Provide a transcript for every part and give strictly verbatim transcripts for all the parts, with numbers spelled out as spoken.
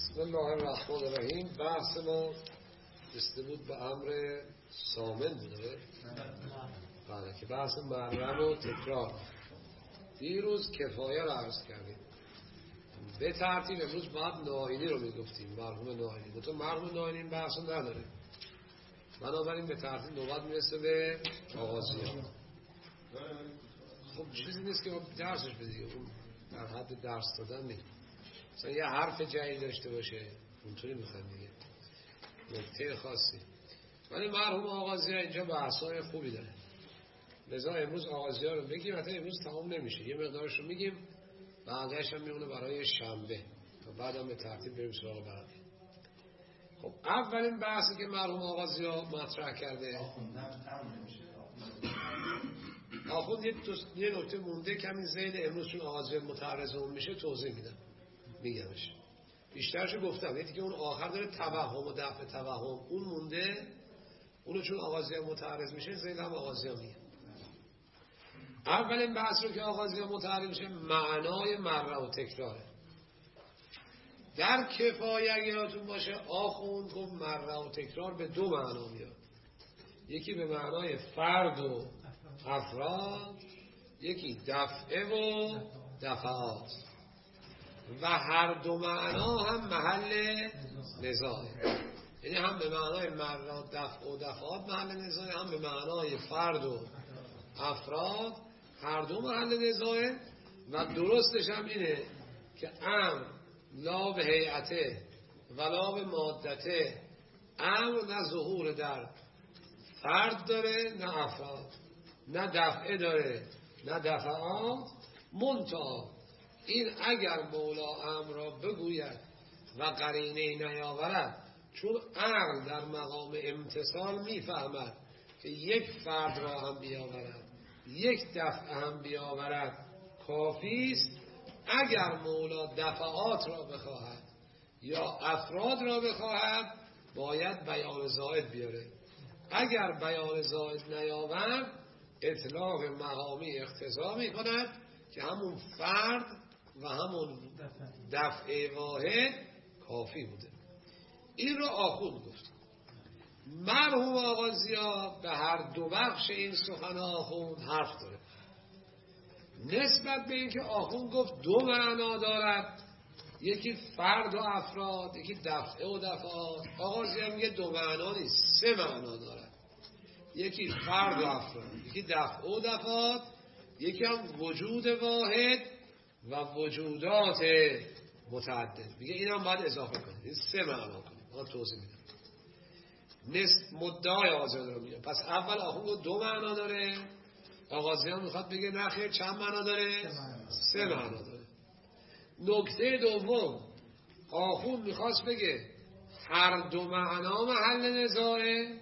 بسم الله الرحمن الرحیم. بحث ما رسیده بود به امر سامن بوده بله که بحث مررم و تکرار. دیروز کفایه رو عرض کردیم به ترتیب. امروز باید ناینی رو میگفتیم، مرحوم ناینی. بطور مرحوم ناینی این بحث رو نداره، بنابراین به ترتیب نوبت میرسه به آغازی ها. خب چیزی نیست که ما درسش بدیم، اون در حد درس دادن نیست. مثلا یه حرف جایی داشته باشه اونطوری میخوام دیگه، نکته خاصی. ولی مرحوم آغازی ها اینجا بحثای خوبی داره، لذا امروز آغازی ها رو بگیم. حتی امروز تمام نمیشه، یه مقدارش رو میگیم، بعدش هم میمونه برای شنبه تا بعد هم به ترتیب بریم سراغ بعد. خب اولین بحثی که مرحوم آغازی ها مطرح کرده، آخوند یه نکته مونده کمی زید، امروز چون آغازی متعرض اون میشه توضیح میدم میگمش. بیشترشو گفتم، یکی که اون آخر داره توهم و دفع توهم، اون مونده، اونو چون آغازی متعرض میشه زید هم آغازی میگه. اولین بحث رو که آغازی متعرض میشه معنای مره و تکراره. در کفایه اگه یادتون باشه آخوند گفت مره و تکرار به دو معنا میاد، یکی به معنای فرد و افراد، یکی دفعه و دفعات، و هر دو معنا هم محل نزاعه. یعنی هم به معنای مره و دفع و دفعات محل نزاعه، هم به معنای فرد و افراد هر دو محل نزاعه. و درستش هم اینه که امر لا به هیئته ولا به مادته، امر نه ظهور در فرد داره نه افراد، نه دفعه داره نه دفعات. منتها این اگر مولا امر را بگوید و قرینه نیاورد، چون عقل در مقام امتصال میفهمد که یک فرد را هم بیاورد یک دفعه هم بیاورد کافی است. اگر مولا دفعات را بخواهد یا افراد را بخواهد باید بیان زائد بیاره. اگر بیان زائد نیاورد اطلاق مقامی اقتضا می کند که همون فرد و همون دفعه واحد کافی بوده. این رو آخوند گفت. مرحوم آغازی ها به هر دو بخش این سخن آخوند حرف داره. نسبت به اینکه آخوند گفت دو معنا دارد، یکی فرد و افراد یکی دفعه و دفعات، آغازی ها میگه دو معنا نیست، سه معنا دارد، یکی فرد و افراد یکی دفعه و دفعات، یکی هم وجود واحد و وجودات متعدد. میگه این هم باید اضافه کنید، این سه معنا کنید. من توضیح میدم. نصف مدعای آغازیان رو میگه. پس اول آخوند دو معنا داره، آغازیان میخواد بگه نخیر چند معنا داره؟ سه معنا داره. نکته دوم، آخوند میخواست بگه هر دو معنا محل نزاعه،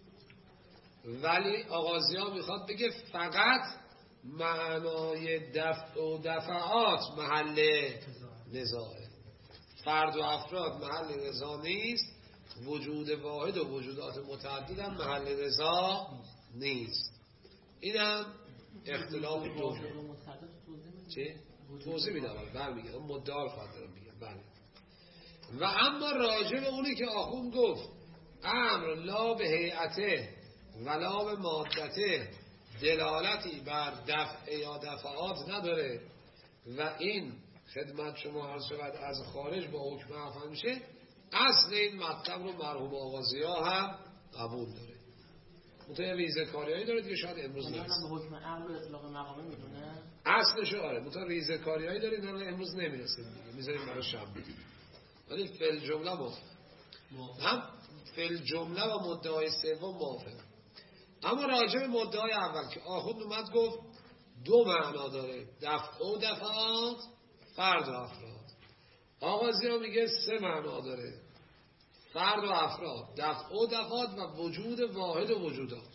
ولی آغازیان میخواد بگه فقط معنای دفع و دفعات محل نزاعه، فرد و افراد محل نزاع نیست، وجود واحد و وجودات متعدد هم محل نزاع نیست. اینم اختلاف دوم. چه؟ توضیح میدم برمیگردم مدعا خواهد دارم میگم. بله. و اما راجع به اونی که آخوند گفت امر لا به هیئته ولا به مادته دلالتی بر دفع یا دفعات نداره و این خدمت شما عرض شود از خارج با حکم افهم میشه، اصل این مطلب رو مرحوم آغازی ها هم قبول داره. متوجه ریزه کاری هایی داره دیگه، شاید امروز نیست. به حکم عقل و اطلاق مقامه میدونه اصلشو آره، متوجه ریزه کاری هایی داره، اینا امروز نمیرسیم دیگه، میذاریم برای شنبه. ولی فل جمله ما هم فل جمله و مدعای سوم موافق. اما راجع به مدعای اول که آخوند اومد گفت دو معنا داره، دفع و دفعات، فرد و افراد. آغازی ها میگه سه معنا داره، فرد و افراد، دفع و دفعات و وجود واحد و وجودات.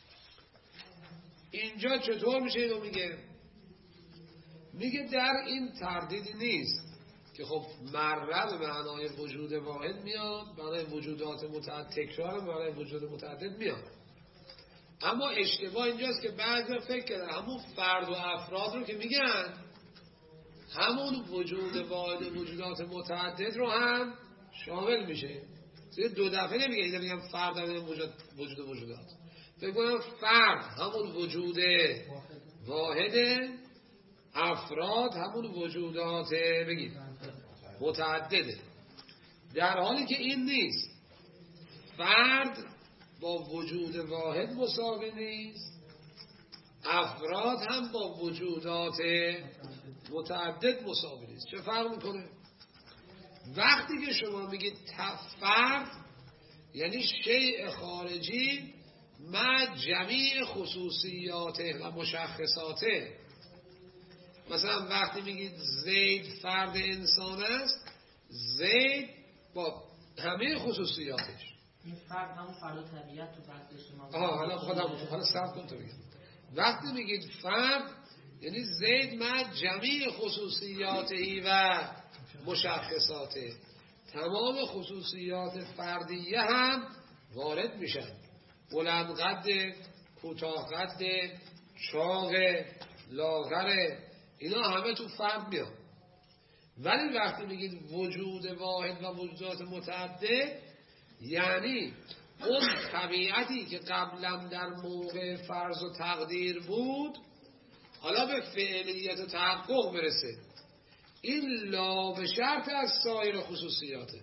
اینجا چطور میشه اینو میگه؟ میگه در این تردیدی نیست که خب مره به معنای وجود واحد میاد، معنای وجودات متعدد، تکرار به معنای وجود متعدد میاد. اما اشتباه اینجاست که بعضی فکر کردن همون فرد و افراد رو که میگن همون وجود واحد وجودات متعدد رو هم شامل میشه. دو دفعه نمیگه اینا میگم فرد هم وجود وجود وجودات. فکر کنم فرد همون وجود واحده، افراد همون وجودات بگید متعدده. در حالی که این نیست، فرد با وجود واحد مساوی نیست، افراد هم با وجودات متعدد مساوی نیست. چه فرق میکنه؟ وقتی که شما میگید فرد یعنی شیء خارجی مع جمیع خصوصیاته و مشخصاته. مثلا وقتی میگید زید فرد انسان است، زید با همه خصوصیاتش. این فرد همون فرد طبیعت تو بحث اجتماعی. آها حالا خودم حالا صبر کن تو بگم. وقتی میگید فرد یعنی زید مع جمیع خصوصیاته و مشخصاته، تمام خصوصیات فردیه هم وارد میشن. بلند قد، کوتاه قد، چاق، لاغر، اینا همه تو فرد میاد. ولی وقتی میگید وجود واحد و وجودات متعدد، یعنی اون طبیعتی که قبلا در موقع فرض و تقدیر بود حالا به فعلیت و تحقق برسه. این لا به شرط از سایر خصوصیاته.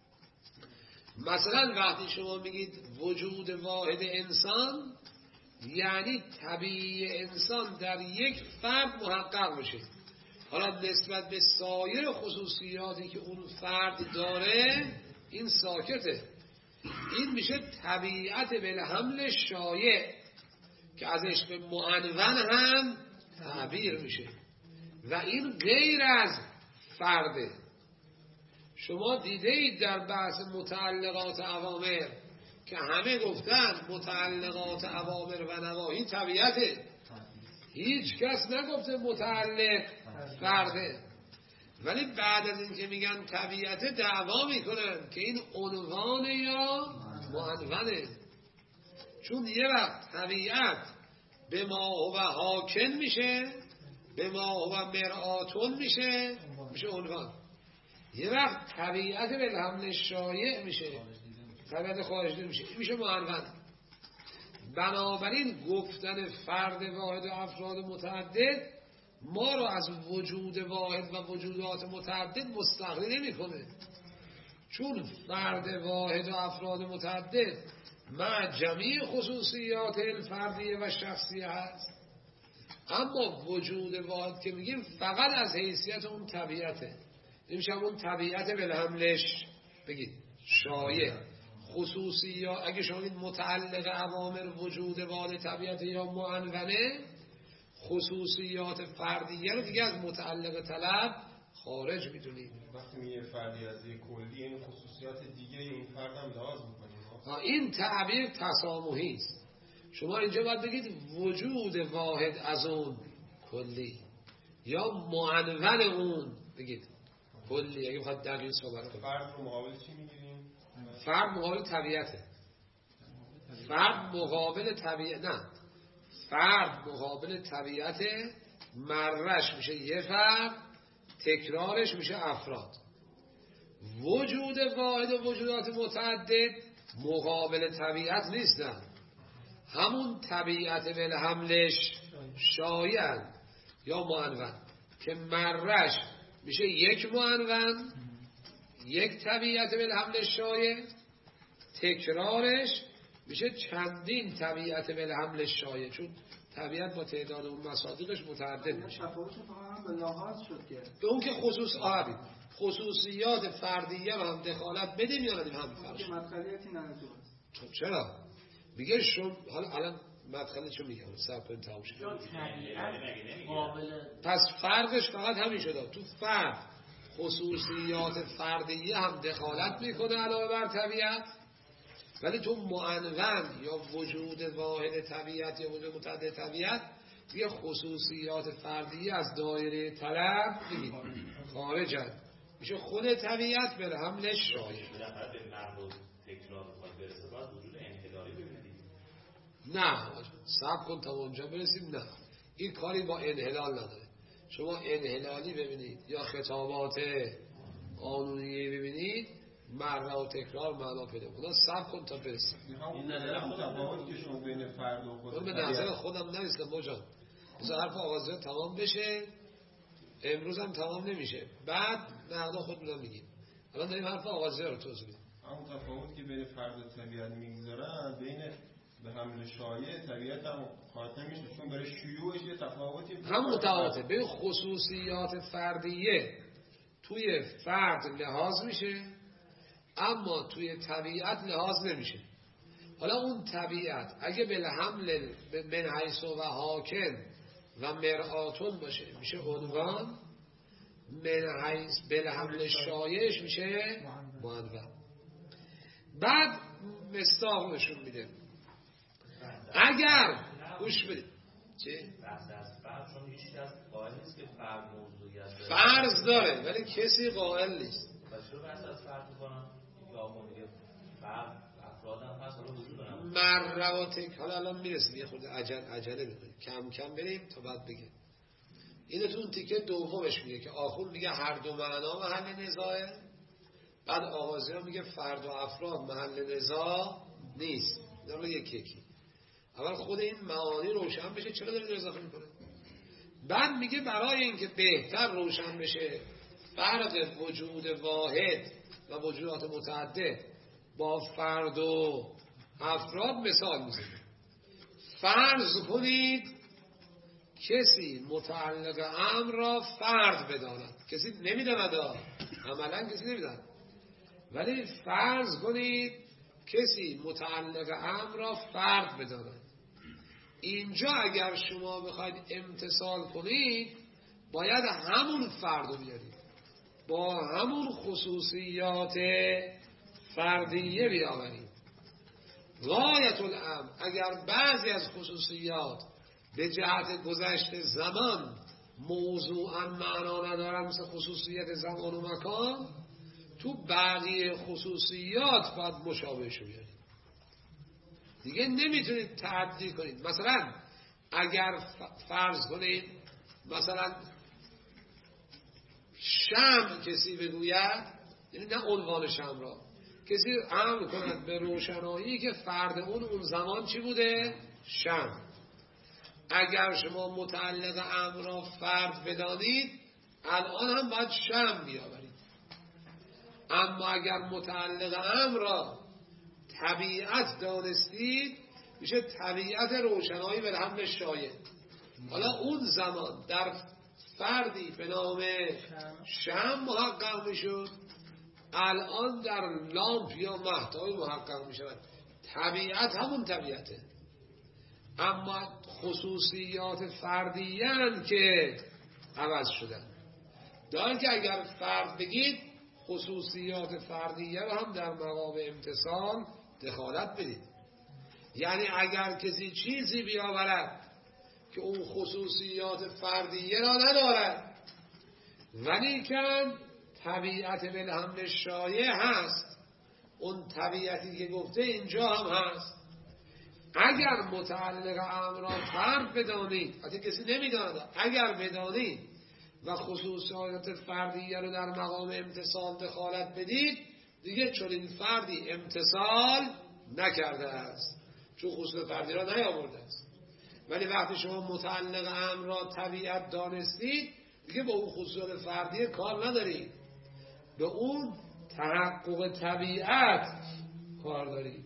مثلا وقتی شما میگید وجود واحد انسان، یعنی طبیعی انسان در یک فرد محقق بشه. حالا نسبت به سایر خصوصیاتی که اون فرد داره این ساکته. این میشه طبیعت بالحمل شایع که ازش به معنون هم تعبیر میشه و این غیر از فرده. شما دیده اید در بحث متعلقات اوامر که همه گفتن متعلقات اوامر و نواهی طبیعته، هیچ کس نگفته متعلق فرده. ولی بعد از این که میگن طبیعته دعوا میکنن که این عنوان یا معنونه. چون یه وقت طبیعت به ما هو حاکم میشه، به ما هو مرآتون میشه، میشه عنوان. یه وقت طبیعت بالحمل شایع میشه، طبیعت خارج دیده میشه، میشه معنون. بنابراین گفتن فرد واحد و افراد متعدد ما رو از وجود واحد و وجودات متعدد مستغنی نمیکنه. چون فرد واحد و افراد متعدد مع جمیع خصوصیات الفردیه و شخصیه هست. اما وجود واحد که میگیم فقط از حیثیت اون طبیعته. نمیشه اون طبیعت بالحملش بگید شایع خصوصیات. اگه شما این متعلق اوامر وجود واحد طبیعت یا معنونه، خصوصیات فردیه رو دیگه از متعلق طلب خارج میدونید. وقتی میگه فردی از یک کلی، این خصوصیات دیگه این فرد هم لحاظ میکنیم. این تعبیر تسامحی است. شما اینجا باید بگید وجود واحد از اون کلی یا معنون اون بگید کلی. اگه بخواد دقیق صحبت کنید، فرد رو مقابل چی میگیریم؟ فرد مقابل طبیعته. فرد مقابل طبیعت نه، فرد مقابل طبیعت مرش میشه یه فرد، تکرارش میشه افراد. وجود واحد و وجودات متعدد مقابل طبیعت نیستن، همون طبیعت بالحملش شایع یا معنون که مرش میشه یک معنون، یک طبیعت بالحملش شایع، تکرارش میشه چندین طبیعت بالحملش شایع، چون طبیعت با تعداد اون مصادیقش متعدد میشه. تفاوتش فقط به لحاظ شد که به اون که خصوص آبی خصوصیات فردیه رو هم دخالت بدیم یا ندیم هم فرش. که مدخلیتی نداره. خب چرا؟ میگه شما حالا الان مدخل چه میگم؟ صبر کنید تموم شه. پس فرقش فقط همین شده. تو فرد خصوصیات فردیه هم دخالت میکنه علاوه بر طبیعت، ولی تو معنون یا وجود واحد طبیعت یا وجود متعدد طبیعت یه خصوصیات فردیه از دایره طلب خارجن، میشه خود طبیعت به حملش شایع. نه صبر کن تا اونجا برسیم. نه این کاری با انحلال نداره. شما انحلالی ببینید یا خطابات قانونی ببینید، مره و تکرار معنا پیدا کنه. صبر کن تا برسیم. این نظر خود تفاوت که شما بین فرد و خود من به نظر خودم نرسیدم موجان. مثلا حرف آغازی تمام بشه، امروز هم تمام نمیشه، بعد نقدا خود میدونم میگیم. الان داریم حرف آغازی رو توضیح میدیم. همون تفاوت که بین فرد و طبیعت میگذارن، بین به حمل شایع طبیعت هم خاطر میشه، چون برای شیوعش یه تفاوتی هم متفاوته. بین خصوصیات فردیه توی فرد لحاظ میشه، اما توی طبیعت لحاظ نمیشه. حالا اون طبیعت اگه به حمل من حیث و حاکم و مرآتون باشه میشه عنوان، من حیث به حمل شایعش میشه معنون. بعد مصداق نشون میده. اگر گوش بدید چه؟ بحث از فرد چون هیچ کس قائل نیست که فرد موضوعیت داره. فرض داره ولی کسی قائل نیست. پس چرا بحث از فرد میکنن؟ یا آقا میگه فرد افراد هم هست حالا وجود دارن. مره و تک حالا الان میرسیم، یه خود عجل عجله میکنیم، کم کم بریم تا بعد بگیم. اینو تو اون تیکه دومش میگه که آخون میگه هر دو معنا محل نزاعه. بعد آغازی ها میگه فرد و افراد محل نزاع نیست. اینا رو یکی یکی اول خود این معانی روشن بشه چرا دارید اضافه میکنه. بعد میگه برای اینکه بهتر روشن بشه فرق وجود واحد و وجودات متعدد با فرد و افراد مثال میزنه. فرض کنید کسی متعلق امر را فرد بداند. کسی نمیداند، عملا کسی نمیداند، ولی فرض کنید کسی متعلق امر را فرد بداند. اینجا اگر شما بخواید امتثال کنید باید همون فرد رو بیارید، با همون خصوصیات فردیه بیاورید. غایت الامر اگر بعضی از خصوصیات به جهت گذشت زمان موضوعا معنا ندارن، مثل خصوصیت زمان و مکان، تو بقیه خصوصیات باید مشابهش بیارید. دیگه نمیتونید تعدی کنید. مثلا اگر فرض کنید مثلا شمع کسی بگوید، یعنی نه عنوان شمع را، کسی امر کند به روشنایی که فرد اون اون زمان چی بوده؟ شمع. اگر شما متعلق امر را فرد بدانید الان هم باید شمع بیاورید. اما اگر متعلق امر را طبیعت دانستید میشه طبیعت روشنایی به حمل شایع. حالا اون زمان در فردی به نام شمع محقق میشد، الان در لامپ یا مهتابی محقق میشود. طبیعت همون طبیعته، اما خصوصیات فردیان که عوض شدن. دارن که اگر فرد بگید خصوصیات فردیه رو هم در مقام امتثال دخالت بدید. یعنی اگر کسی چیزی بیاورد که اون خصوصیات فردیه را ندارد ولی که طبیعت بالحمل شایع هست، اون طبیعتی که گفته اینجا هم هست، اگر متعلق امر را فرد بدانید، حتی کسی نمیداند، اگر بدانید و خصوصیات فردیه رو در مقام امتثال دخالت بدید، دیگه چون این فردی امتثال نکرده است، چون خصوصیات فردی را نیاورده است. ولی وقتی شما متعلق امر را طبیعت دانستید دیگه با اون خصوصیات فردی کار ندارید، به اون تحقق طبیعت کار دارید.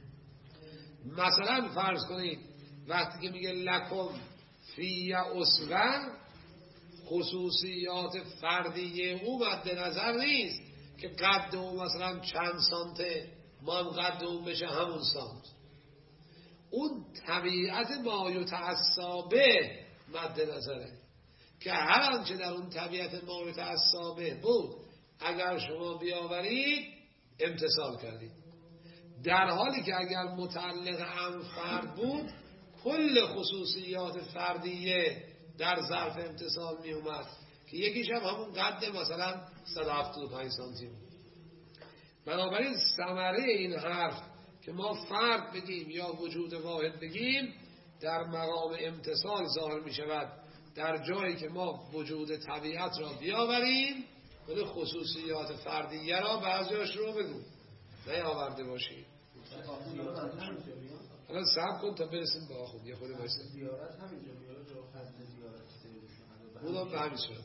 مثلا فرض کنید وقتی که میگه لکم فی اسوه، خصوصیات فردی او مد نظر نیست که قد او مثلا چند سانته، ما هم قد او بشه همون سانت. اون طبیعت ما یتعصبه مد نظره که هر آنچه در اون طبیعت ما یتعصبه بود اگر شما بیاورید امتثال کردید، در حالی که اگر متعلق امر فرد بود کل خصوصیات فردیه در ظرف امتثال می اومد که یکیش هم همون قد مثلا صد و هفتاد و پنج سانتی بود. بنابراین ثمره این حرف که ما فرد بگیم یا وجود واحد بگیم در مقام امتثال ظاهر می شود، در جایی که ما وجود طبیعت را بیاوریم ولی خصوصیات فردیه را بعضیاش رو بگو نیاورده باشی. حالا صبر کن تا برسیم به آخوند یه خود بایسته زیارت همینجا میاره جو حد زیارت بودم به همین صورت.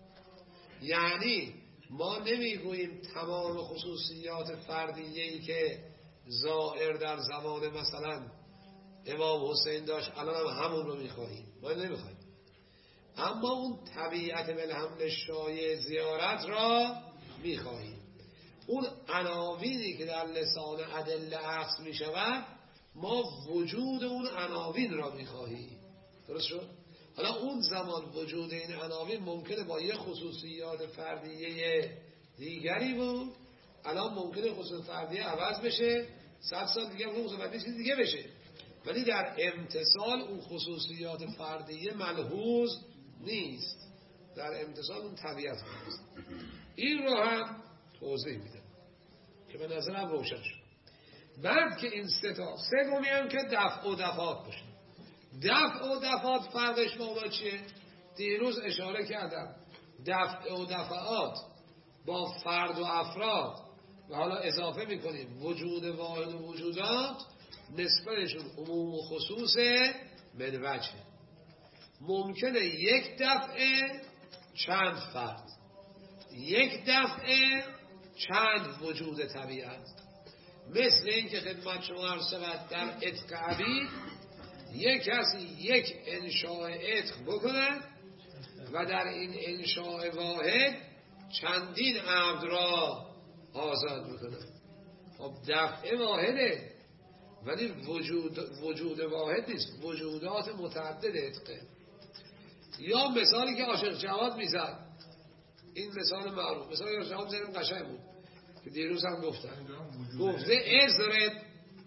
یعنی ما نمیگوییم تمام خصوصیات فردیه‌ای که ظاهر در زمان مثلا امام حسین داشت الان هم همون رو میخواهیم، ما نمیخواهیم. اما اون طبیعت بالحمل شایع زیارت را میخواهیم. اون عناوینی که در لسان ادله عکس میشود ما وجود اون عناوین را میخواهیم. درست شد؟ حالا اون زمان وجود این عناوین ممکنه با یه خصوصیات فردیه دیگری بود، الان ممکنه خصوصیات فردیه عوض بشه، صد سال دیگه اون خصوصیات چیز دیگه بشه، ولی در امتصال اون خصوصیات فردیه ملحوظ نیست، در امتصال اون طبیعت نیست. این رو هم توضیح میدم که به نظرم روشن شد. بعد که این سه تا سومی هم که دفع و دفعات باشه. دفع و دفعات فرقش با اونا چیه؟ دیروز اشاره کردم دفع و دفعات با فرد و افراد و حالا اضافه میکنیم وجود واحد و وجودات نسبتشون عموم و خصوص من وجه. ممکنه یک دفعه چند فرد، یک دفعه چند وجود طبیعت. مثل این که خدمت شما عرض شود در عتق عبید یک کسی یک انشاء عتق بکنه و در این انشاء واحد چندین عبد را آزاد بکنه. خب دفعه واحده ولی وجود وجود واحد نیست، وجودات متعدد عتقه. یا مثالی که عاشق جواد میزد، این مثال معروف، مثال عاشق جواد زدیم قشنگ بود که دیروز هم گفتن، گفته ازرد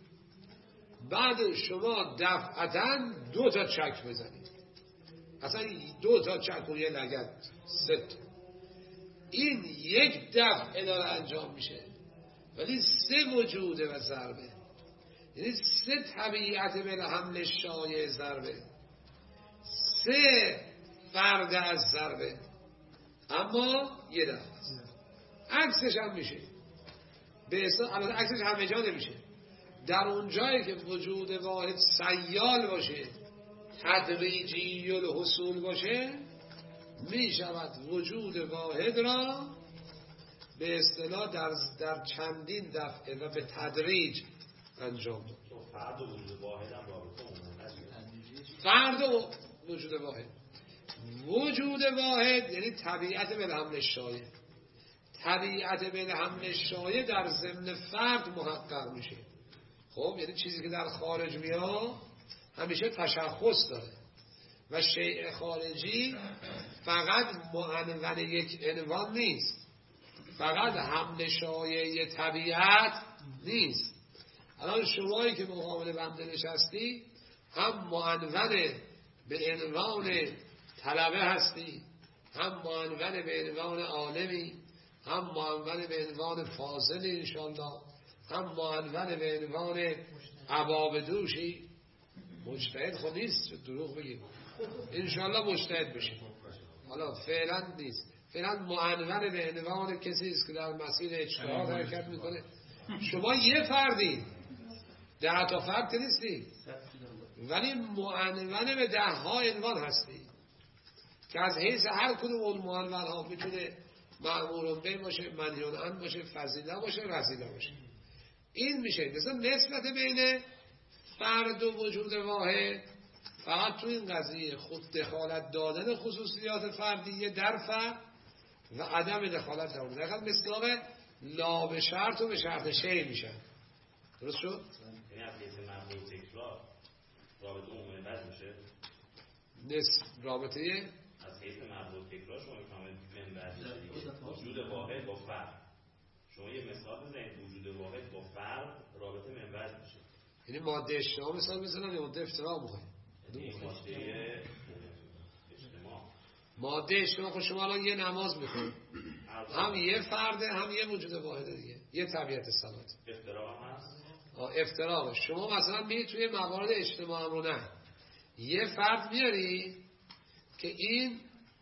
بعد شما دفعتاً دو تا چک بزنید، اصلا دو تا چک و یه لگد سه تا، این یک دفعه داره انجام میشه ولی سه وجوده و ضربه، یعنی سه طبیعت به حمل شایع ضربه، سه فرد از ضربه، اما یه دفعه است. عکسش هم میشه به اصلا البته عکسش همه جا نمیشه، در اون جایی که وجود واحد سیال باشه تدریجی الحصول باشه می شود وجود واحد را به اصطلاح در, در چندین دفعه و به تدریج انجام داد. فرد و وجود واحد هم رابطه عمومی فرد و وجود واحد، وجود واحد یعنی طبیعت بالحمل شایع، طبیعت بالحمل شایع در ضمن فرد محقق میشه. خب یعنی چیزی که در خارج میاد همیشه تشخص داره و شیء خارجی فقط معنون یک عنوان نیست، فقط حمل شایع طبیعت نیست. الان شمایی که مقابل بنده نشستی هم معنون به عنوان طلبه هستی، هم معنون به عنوان عالمی، هم معنون به عنوان فاضل انشالله، هم معنون به عنوان عباب دوشی. مجتهد خود نیست، دروغ بگیم انشالله مجتهد بشیم، حالا فعلا نیست، فعلا معنون به عنوان کسی است که در مسیر اجتهاد حرکت میکنه. شما یه فردی، ده تا فرد که نیستی، ولی معنون به ده ها عنوان هستی که از حیث هر کدوم اون معنون ها میتونه مأمور به باشه، منهی عنه باشه، فضیله باشه، رذیله باشه. این میشه مثلا نسبت بین فرد و وجود واحد فقط تو این قضیه خود دخالت دادن خصوصیات فردیه در فرد و عدم دخالت در اون. دقیقا مثل لا به شرط و به شرط شی میشن. درست شد؟ یعنی از حیث مفهوم تکرار رابطه عمومی بد میشه؟ نسب رابطه از حیث مفهوم تکرار شما میفهمید من بد میشه دیگه. وجود واحد با فرد، شما یه مثال بزنید وجود واحد با فرد رابطه من بد میشه. یعنی ماده اجتماع مثال بزنم یا ماده افتراع میخوایم؟ ماده اجتماع ماده اجتماع خود شما الان یه نماز میخونید، هم یه فرده هم یه وجود واحده دیگه، یه طبیعت صلات. افتراع هم هست؟ افتراع. شما مثلا میری توی موارد اجتماع رو نه یه فرد میاری که این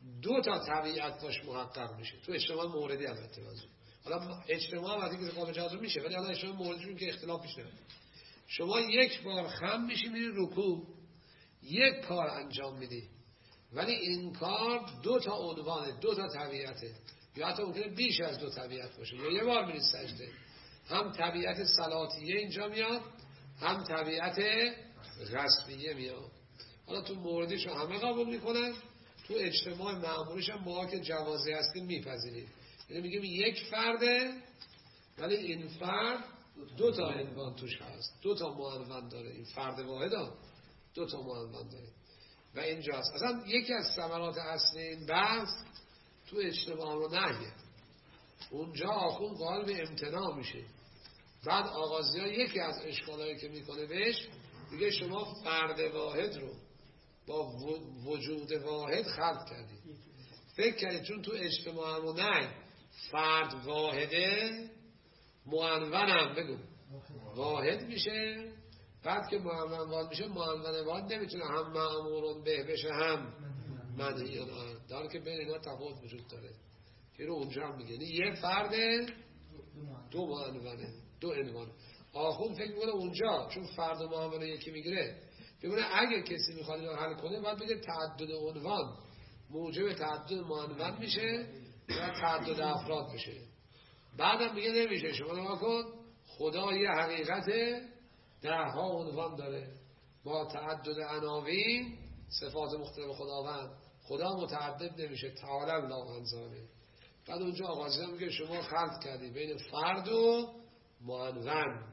دو تا طبیعت باش محقق میشه. تو اجتماع موردی البته منظور. حالا اجتماع وقتی که قابل جذب میشه، ولی حالا اجتماع موردی که اختلاف پیش نمیاد. شما یک بار خم میشی میری رکوع، یک کار انجام میدی، ولی این کار دو تا عنوانه، دو تا طبیعته، یا حتی ممکنه بیش از دو طبیعت باشه. یا یه بار میری سجده، هم طبیعت صلاتیه اینجا میاد، هم طبیعت رسمیه میاد. حالا تو موردیش همه قبول میکنن، تو اجتماع معمولیش هم ما که جوازی هستیم میپذیریم. یعنی میگیم یک فرده، ولی این فرد دو تا عنوان توش هست، دو تا معنون داره. این فرد واحد ها دو تا معنون داره و اینجاست. اصلا یکی از ثمرات اصلی این بحث تو اجتماع رو نهیه. اونجا آخون قائل به امتناع میشه. بعد آغازی ها یکی از اشکالایی که میکنه بهش، میگه شما فرد واحد رو با وجود واحد خلق کردید. فکر کردید چون تو اجتماع رو نه فرد واحده، معنونم بگو واحد میشه. بعد که معنون واحد میشه، معنون واحد نمیتونه هم مأمورون به بشه هم منهیان عنه، در که بین اینا تفاوت وجود داره که رو اونجا هم میگه یه فرده دو معنونه، دو عنوان. آخون فکر میکنه اونجا چون فرد و معنون یکی میگیره، بگونه اگه کسی میخواد اینو حل کنه باید بگه تعدد عنوان موجب تعدد معنون میشه و تعدد افراد میشه. بعدم میگه نمیشه. شما نگاه کن، خدا یه حقیقت ده ها عنوان داره با تعدد عناوین، صفات مختلف خداوند. خدا متعدد نمیشه، تعالی الله عن ذلک. بعد اونجا آغازی میگه شما خلط کردی بین فرد و معنون،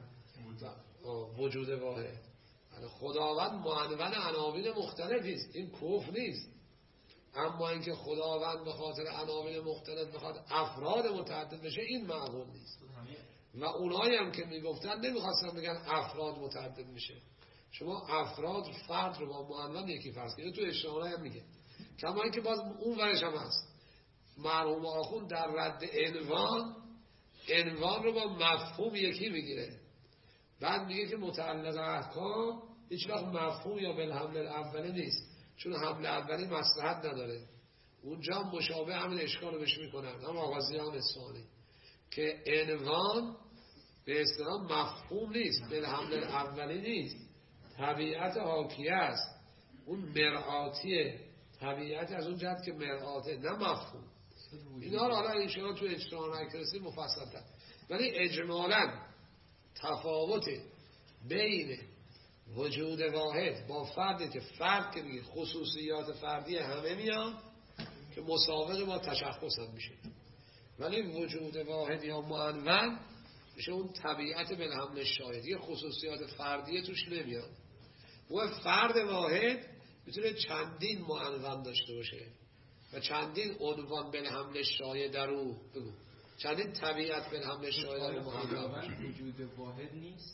وجود واحد. خداوند معنون عناوین مختلفی است، این کفر نیست. اما اینکه خداوند به خاطر عناوین مختلف بخواد افراد متعدد بشه، این معقول نیست. و اونایی هم که میگفتن نمیخواستن بگن افراد متعدد میشه. شما افراد فرد رو با معنون یکی فرض کنید. تو اشتهارایی هم میگه، کما اینکه باز اون ورش هم هست. مرحوم آخوند در رد عنوان، عنوان رو با مفهوم یکی میگیره. بعد میگه که متعلق احکام هیچ وقت مفهوم یا بالحمل الاولی نیست، چون حمل اولی مصلحت نداره. اونجا مشابه همین اشکال رو بهش میکنن، هم آغازی هم اصفهانی، که عنوان به اصطلاح مفهوم نیست، بالحمل الاولی نیست، طبیعت حاکیه است. اون مرآتیه، طبیعت از اون جهت که مرآته، نه مفهوم. اینا رو حالا انشاءالله تو اجتماع نکرسی مفصل تر. ولی اجمالاً تفاوت بین وجود واحد با فردی که فرد که میگه خصوصیات فردی همه میان که مساوق با تشخص هم میشه، ولی وجود واحد یا معنون میشه اون طبیعت بالحمل شاهد، یه خصوصیات فردی توش نمیاد. و فرد واحد میتونه چندین معنون داشته باشه و چندین عنوان بالحمل شاهد در او بگو چندین طبیعت بالحمل شاهد در او معنون باشه. وجود واحد نیست.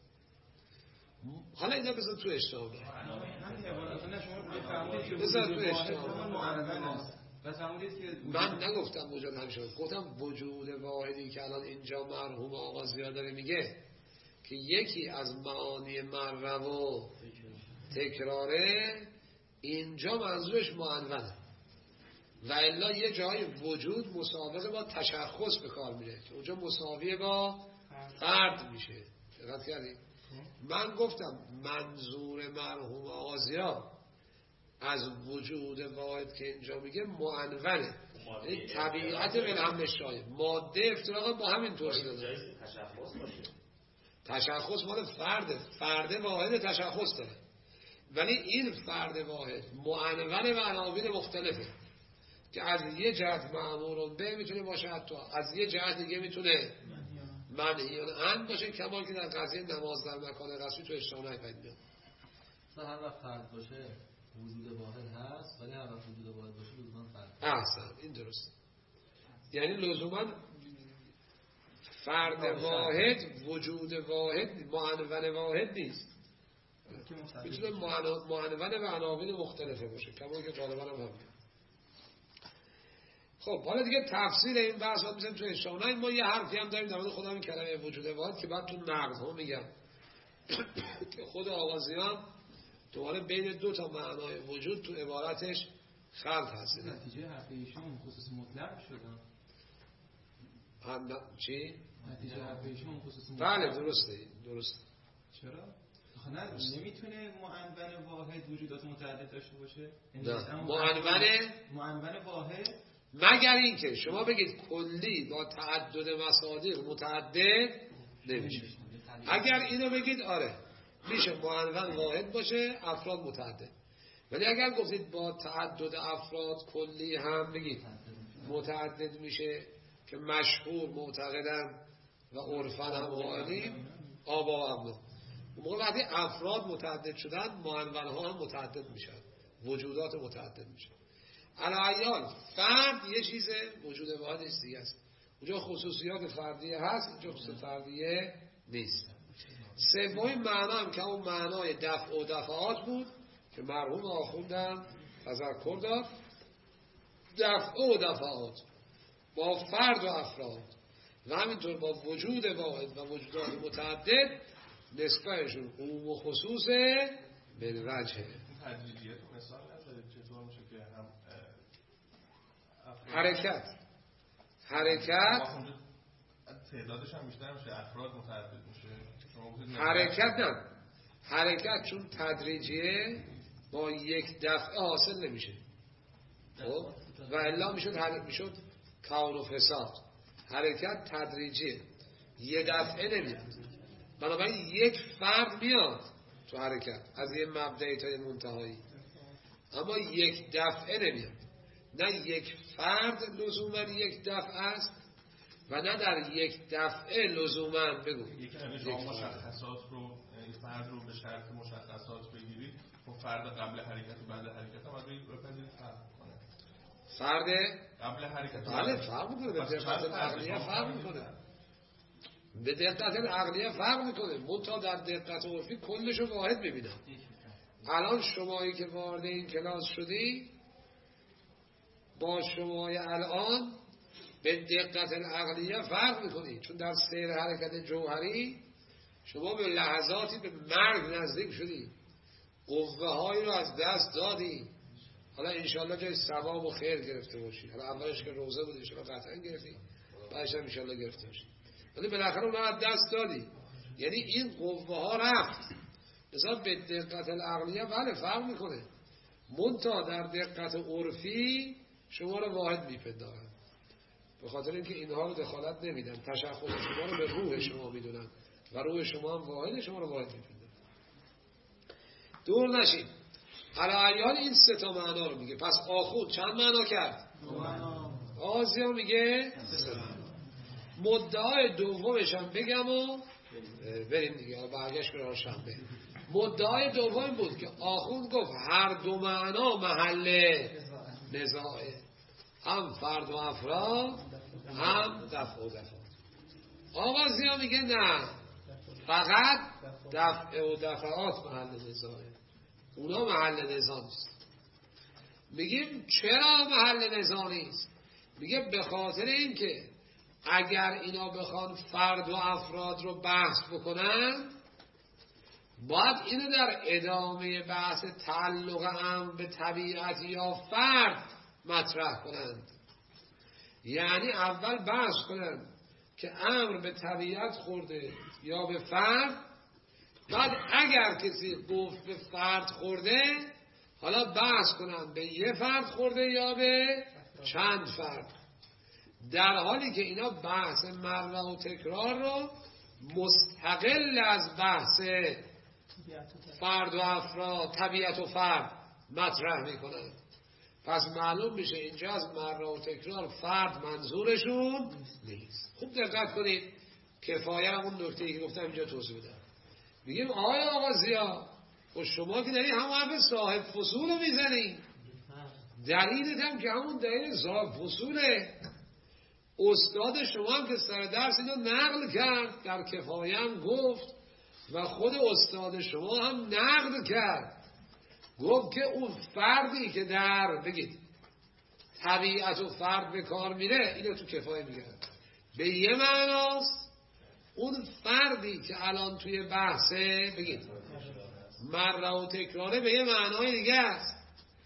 حالا اینا بذار تو اشتباه بذار تو اشتباه. من من نگفتم وجود همیشه، گفتم وجود واحدی که الان اینجا مرحوم آقا زیاد داره میگه که یکی از معانی مره و تکراره، اینجا منظورش معنونه. و الا یه جای وجود مساوقه با تشخص به کار میره که اونجا مساویه با فرد میشه. دقت کردید؟ من گفتم منظور مرحوم آغازیا از وجود واحد که اینجا میگه معنونه، یعنی طبیعت بالحمل شاهد، ماده افتراقا با همین توصیه داره. تشخص باشه، تشخص مال فرده، فرد واحد تشخص داره، ولی این فرد واحد معنون و عناوین مختلفه که از یه جهت مأمورون به میتونه باشه، حتی از یه جهت دیگه میتونه منهیان عنه باشه، کما که در قضیه نماز در مکان رسمی تو اشتباه نپید میاد. هر وقت فرد باشه وجود واحد هست، ولی هر وقت وجود واحد باشه لزوما فرد. احسن، این درسته. یعنی لزوما فرد واحد وجود واحد معنون واحد نیست، میتونه معنون و عناوین مختلفه باشه، کما که غالبا هم هم. خب حالا دیگه تفسیر این بحث ها میسیم تو اشتغال. ما یه حرفی هم داریم در مورد خدا این کلمه وجود واحد که بعد تو نقض ها میگم که خود آغازیان دوباره بین دو تا معنای وجود تو عبارتش خلط هست. نتیجه حرف ایشون خصوص مطلق شده. هم چی؟ نتیجه حرف ایشون خصوص مطلق. بله درسته درسته. چرا؟ آخه نه نمیتونه معنون واحد وجودات متعدد داشته باشه؟ نه معنون معنون واحد مگر اینکه شما بگید کلی با تعدد مصادیق متعدد نمیشه. اگر اینو بگید آره میشه معنون واحد باشه افراد متعدد. ولی اگر گفتید با تعدد افراد کلی هم بگید متعدد میشه که مشهور معتقدن و عرفن هم قائلیم آبا و ابنا. اون موقع وقتی افراد متعدد شدن معنونها هم متعدد میشن، وجودات متعدد میشن. علایال فرد یه چیزه، وجود واحد نیست دیگه است. اونجا خصوصیات فردیه هست، اینجا خصوصیات فردیه نیست. سومین معنا هم که اون معنای دفع و دفعات بود که مرحوم آخوندم تذکر داد. دفع و دفعات با فرد و افراد و همینطور با وجود واحد و وجودات متعدد نسبتشون عموم و خصوص به وجهه. تدریجیت مثال نزده چطور میشه که هم حرکت حرکت تعدادش هم بیشتر میشه افراد متعدد میشه. حرکت نه حرکت چون تدریجیه با یک دفعه حاصل نمیشه خب و الا میشد حرکت میشد کون و فساد. حرکت تدریجیه یه دفعه نمیاد. بنابراین یک فرد میاد تو حرکت از یه مبدأی تا یه منتهایی اما یک دفعه نمیاد. نه یک فرد لزوما یک دفعه است و نه در یک دفعه لزوما بگو یک شما مشخصات رو این فرد رو به شرط مشخصات بگیرید و فرد قبل حرکت و بعد حرکت هم از این بپذیرید فرق کنه. فرد قبل حرکت بله فرق میکنه به دقت عقلیه فرق میکنه به دقت عقلیه فرق میکنه منتها در دقت عرفی کلشو واحد ببینم. الان شمایی که وارد این کلاس شدی با شمای الان به دقت عقلیه فرق میکنی چون در سیر حرکت جوهری شما به لحظاتی به مرگ نزدیک شدی قوه هایی رو از دست دادی. حالا انشالله جای ثواب و خیر گرفته باشی. حالا اولش که روزه بود انشالله قطعا گرفتی بعدش هم انشالله گرفته باشی ولی بالاخره اون رو از دست دادی یعنی این قوه ها رفت. مثلا به دقت العقلیه بله فرق میکنه منتها در دقت عرفی شما رو واحد میپندارن به خاطر اینکه اینها رو دخالت نمیدن تشخص شما رو به روح شما میدونن و روح شما هم واحد شما رو واحد میپندارن. دور نشید علایال این سه تا معنا رو میگه. پس آخوند چند معنا کرد؟ دو معنا. آزیا میگه سه معنا. مدعای دومش هم بگم و بریم دیگه برگشت به شنبه. مدعای دوم بود که آخوند گفت هر دو معنا محل نزاعه هم فرد و افراد هم دفع و دفعات. آغازیا میگه نه فقط دفع و دفعات محل نزاعه اونا محل نزاع نیست. میگیم چرا محل نزاع نیست؟ میگه به خاطر اینکه اگر اینا بخوان فرد و افراد رو بحث بکنن باید اینو در ادامه بحث تعلق امر به طبیعت یا فرد مطرح کنند. یعنی اول بحث کنند که امر به طبیعت خورده یا به فرد بعد اگر کسی گفت به فرد خورده حالا بحث کنند به یه فرد خورده یا به چند فرد در حالی که اینا بحث معنی و تکرار رو مستقل از بحث فرد و افراد طبیعت و فرد مطرح میکنن. پس معلوم میشه اینجا از معنی و تکرار فرد منظورشون نیست. خوب دقت کنید کفایه همون نکته‌ای که گفتم اینجا توضیح بدم. میگیم آقای آقا ضیا و شما که داری همون حرف صاحب فصول رو میزنی دلیلت هم که همون دلیل صاحب فصوله. استاد شما هم که سر درس اینو نقل کرد در کفایه هم گفت و خود استاد شما هم نقل کرد گفت که اون فردی که در بگید طبیعت و فرد به کار میره اینو تو کفایه میگه به یه معناست. اون فردی که الان توی بحثه بگید مره و تکراره به یه معنای دیگه است.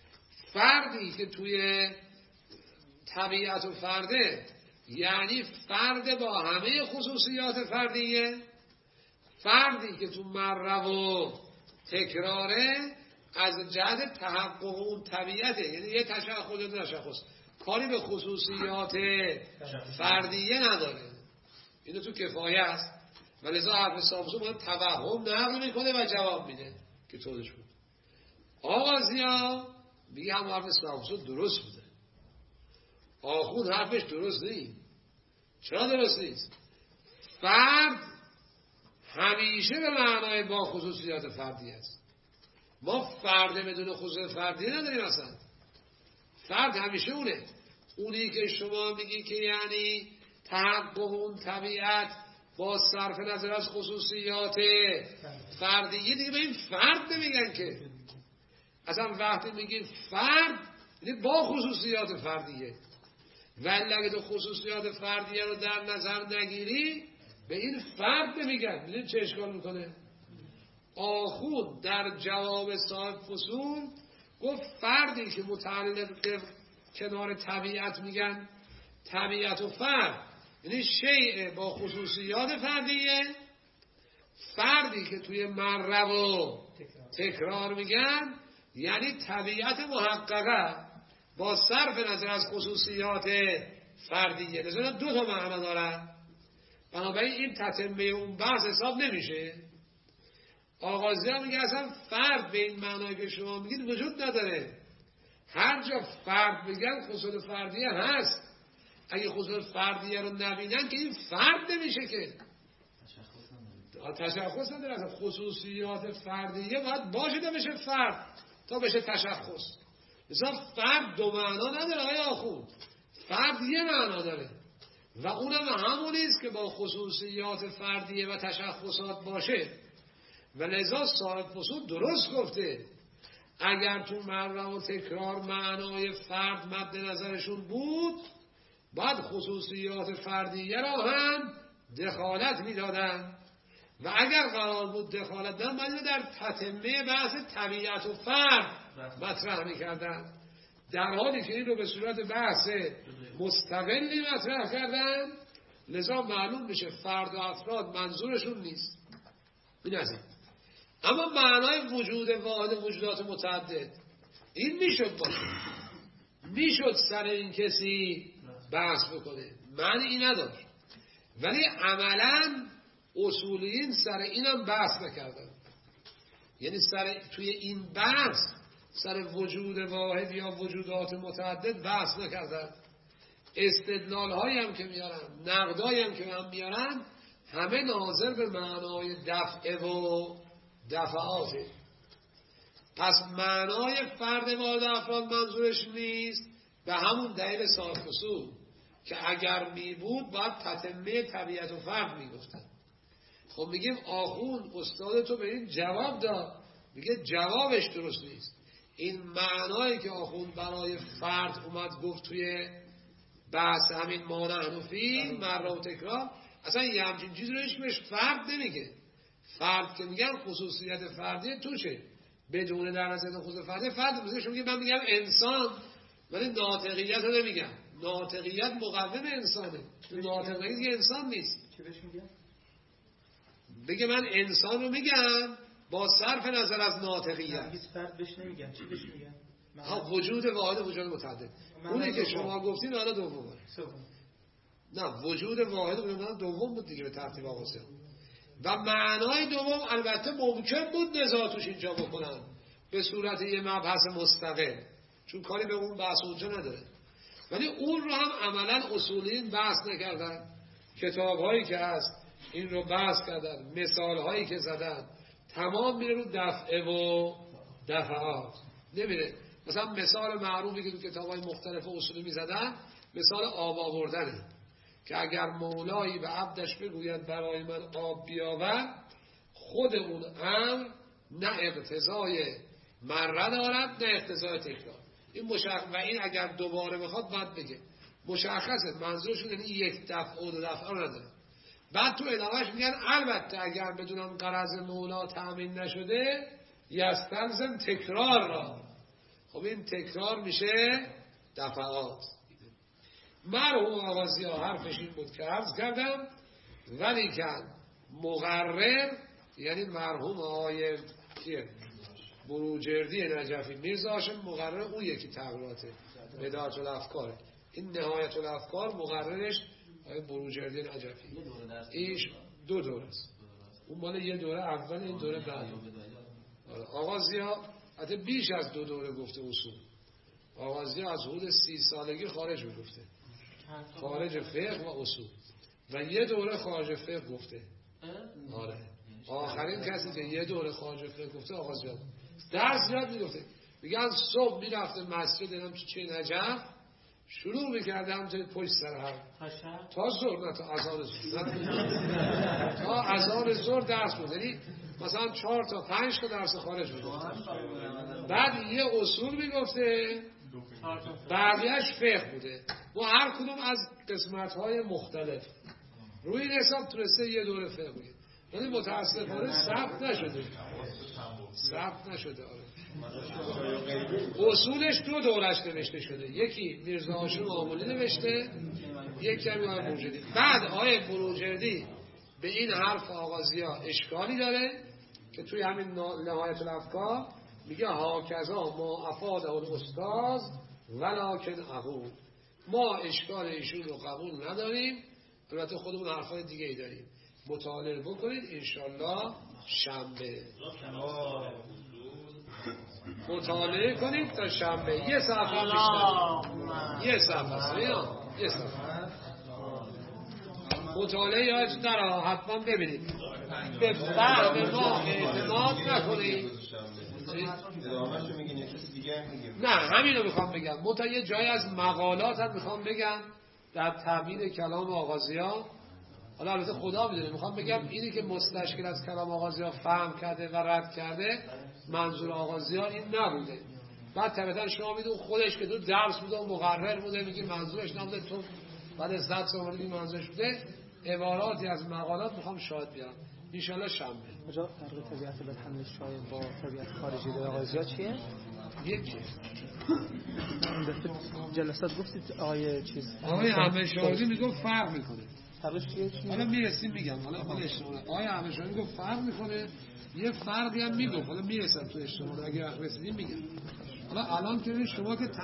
فردی که توی طبیعت و فرده یعنی فرد با همه خصوصیات فردیه، فردی که تو مره و تکراره از جهت تحقق اون طبیعته، یعنی یه تشخص و تشخص کاری به خصوصیات فردیه نداره. اینو تو کفایه است و لذا حرف صاحب باید توهم نقل میکنه و جواب میده که طورش بود. آغازیا میگه هم حرف صاحب درست بوده، آخون حرفش درست نیست. چرا درست نیست؟ فرد همیشه به معنای با خصوصیات فردی است. ما فرد بدون خصوصیات فردی نداریم اصلا. فرد همیشه اونه. اونی که شما میگی که یعنی تحقق اون طبیعت با صرف نظر از خصوصیات فردیه، دیگه به این فرد نمیگن که. اصلا وقتی میگی فرد یعنی با خصوصیات فردیه، ولی اگه تو خصوصیات فردیه رو در نظر نگیری به این فرد نمیگن. میدونی چه اشکال میکنه؟ آخوند در جواب صاحب فصول گفت فردی که متعلق کنار طبیعت میگن طبیعت و فرد یعنی شیء با خصوصیات فردیه، فردی که توی مره و تکرار میگن یعنی طبیعت محققه با صرف نظر از خصوصیات فردیه. لذا دو تا معنا دارن، بنابراین این تتمه اون بحث حساب نمیشه. آغازی هم میگه اصلا فرد به این معنایی که شما میگید وجود نداره. هر جا فرد بگن خصوصیات فردیه هست، اگه خصوصیات فردیه رو نبینن که این فرد نمیشه که تشخص نداره. اصلا خصوصیات فردیه باید باشه تا بشه فرد تا بشه تشخص. مثلا فرد دو معنا نداره آیا آخوند، فرد یه معنا داره و اونم همونیست که با خصوصیات فردیه و تشخصات باشه. و لذا صاحب فصول درست گفته اگر تو مره و تکرار معنای فرد مد نظرشون بود باید خصوصیات فردیه را هم دخالت میدادن و اگر قرار بود دخالت دادن باید در تتمه بحث طبیعت و فرد مطرح میکردن، در حالی که این رو به صورت بحث مستقلی مطرح کردن. لذا معلوم میشه فرد و افراد منظورشون نیست. این از این. اما معنای وجود واحد وجودات متعدد این میشد باشه، میشد سر این کسی بحث بکنه، معنی این نداشت، ولی عملا اصولیین سر اینم بحث نکردن. یعنی سر توی این بحث سر وجود واحد یا وجودات متعدد بحث نکردن. استدلال هایی هم که میارن، نقدایی هم که هم میارن، همه ناظر به معنای دفع و دفعاته. پس معنای فرد واحد افراد منظورش نیست به همون دلیل صاحب فصول که اگر می بود باید تتمه طبیعت و فرد می گفتن. خب میگیم آخوند استاد تو به این جواب داد، میگه جوابش درست نیست. این معنایی که آخوند برای فرد اومد گفت توی بحث همین ما نحن فی مره و تکرار، اصلا یه همچین چیزی رو هیچ فرد نمیگه. فرد که میگن خصوصیت فردی توشه بدون در نظر خصوصیت فردی فرد میگه. شما میگه من میگم انسان ولی ناطقیت رو نمیگم. ناطقیت مقوم انسانه، ناطقیت یه انسان نیست. چی بهش میگه؟ بگه من انسان رو میگم با صرف نظر از ناطقیت. هیچ فرد بهش نمیگن. چی بهش میگن؟ ها وجود واحد وجود متعدد. اونی که شما گفتین حالا دومه. نه وجود واحد وجود دوم بود دیگه به ترتیب آغازه. و معنای دوم البته ممکن بود نزاع توش اینجا بکنن به صورت یه مبحث مستقل، چون کاری به اون بحث اونجا نداره، ولی اون رو هم عملا اصولیین بحث نکردن. کتاب هایی که هست این رو بحث کردن، مثال هایی که زدن تمام میره رو دفعه و دفعات نمیره. مثلا مثال معروفی که تو کتاب های مختلف اصولی میزدن مثال آب آوردنه که اگر مولایی به عبدش بگوید برای من آب بیاور، خود اون امر نه اقتضای مره دارد نه اقتضای تکرار. این مشخص و این اگر دوباره بخواد بعد بگه مشخصه منظورشون یعنی یک دفعه و دو دفعه نداره. بعد تو ادامهش میگن البته اگر بدونم غرض مولا تأمین نشده یستلزم تکرار را. خب این تکرار میشه دفعات. مرحوم آغازی ها حرفش این بود که عرض کردم، ولی که مقرر یعنی مرحوم آقای کیه بروجردی نجفی میرزا هاشم مقرر اون یکی تغییراته بدایت الافکاره. این نهایت الافکار مقررش آقای بروجردی نجفی. ایش دو دوره است، اون مال یه دوره اول، این دوره بعد. آغازی ها حتی بیش از دو دوره گفته اصول. آغازی ها از حدود سی سالگی خارج میگفته، خارج فقه و اصول، و یه دوره خارج فقه گفته. آره آخرین کسی که یه دوره خارج فقه گفته آغازی ها. درس یاد میگفته، میگن صبح میرفته مسجد دیدم تو چه نجف، شروع میکردم تا پشت سر هم تا ظهر، نه تا اذان ظهر، تا اذان ظهر درس بود. یعنی مثلا چهار تا پنج تا درس خارج میگفته، بعد یه اصول میگفته، بقیهش فقه بوده. و هر کدوم از قسمت های مختلف. روی این حساب تونسته یه دوره فقه بگید، ولی متاسفانه ثبت نشده، ثبت نشده. آره اصولش دو دورش نوشته شده، یکی میرزا هاشم آملی نوشته، یکی هم آقای بروجردی. بعد آقای بروجردی به این حرف آغازی ها اشکالی داره که توی همین نهایت الافکار میگه هاکذا ما افاده الاستاذ ولکن اقول، ما اشکال ایشون رو قبول نداریم، البته خودمون حرفای دیگه ای داریم، مطالعه بکنید انشالله شنبه مطالعه کنید تا شنبه یه صفحه بیشتر، یه صفحه یه صفحه مطالعه یاد داره، حتما ببینید. به فهم ما اعتماد نکنید. نه همین رو میخوام بگم، منتها یه جایی از مقالات هم میخوام بگم در تعبیر کلام آغازی ها. حالا البته خدا میدونه، میخوام بگم اینی که مستشکل از کلام آغازی ها فهم کرده و رد کرده منظور آغازی ها این نبوده. بعد طبعا شما میدون خودش که تو درس بوده و مقرر بوده میگه منظورش نبوده، تو بعد از صد سال میگی منظورش بوده. عباراتی از مقالات میخوام شاهد بیارم انشالله شنبه. کجا فرق طبیعت بالحمل شایع با طبیعت خارجی در آغازی ها چیه؟ یکی جلسات گفتید آیه چیز آقای همه شاهدی میگم فرق میکنه. فرقش چیه؟ حالا میرسیم میگم، حالا حالا اشتماله آقای همه شاهدی میگم فرق میکنه، یه فرقی هم میگم، حالا میرسم تو اشتماله اگه رسیدیم میگم. حالا الان که شما که